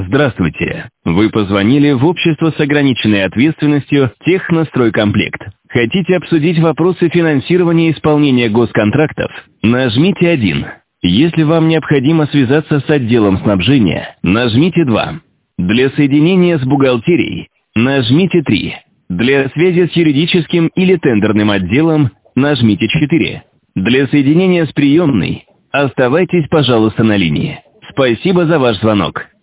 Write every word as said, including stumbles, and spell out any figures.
Здравствуйте. Вы позвонили в общество с ограниченной ответственностью «Техностройкомплект». Хотите обсудить вопросы финансирования исполнения госконтрактов? Нажмите один. Если вам необходимо связаться с отделом снабжения, нажмите два. Для соединения с бухгалтерией нажмите три. Для связи с юридическим или тендерным отделом нажмите четыре. Для соединения с приемной оставайтесь, пожалуйста, на линии. Спасибо за ваш звонок.